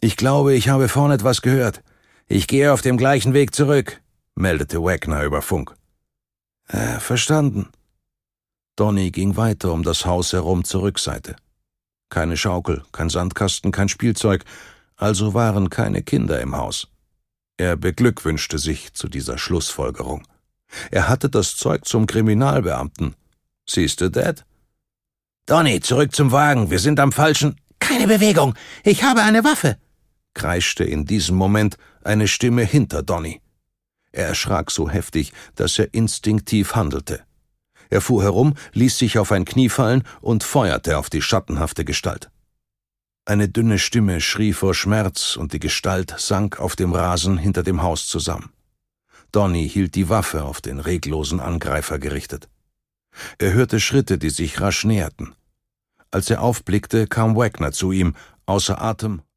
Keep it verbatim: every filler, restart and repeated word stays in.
»Ich glaube, ich habe vorne etwas gehört. Ich gehe auf dem gleichen Weg zurück«, meldete Wagner über Funk. »Äh, verstanden.« Donny ging weiter um das Haus herum zur Rückseite. Keine Schaukel, kein Sandkasten, kein Spielzeug, also waren keine Kinder im Haus. Er beglückwünschte sich zu dieser Schlussfolgerung. Er hatte das Zeug zum Kriminalbeamten. »Siehste, Dad?« »Donny, zurück zum Wagen, wir sind am falschen...« »Keine Bewegung, ich habe eine Waffe«, kreischte in diesem Moment eine Stimme hinter Donny. Er erschrak so heftig, dass er instinktiv handelte. Er fuhr herum, ließ sich auf ein Knie fallen und feuerte auf die schattenhafte Gestalt. Eine dünne Stimme schrie vor Schmerz und die Gestalt sank auf dem Rasen hinter dem Haus zusammen. Donny hielt die Waffe auf den reglosen Angreifer gerichtet. Er hörte Schritte, die sich rasch näherten. Als er aufblickte, kam Wagner zu ihm, außer Atem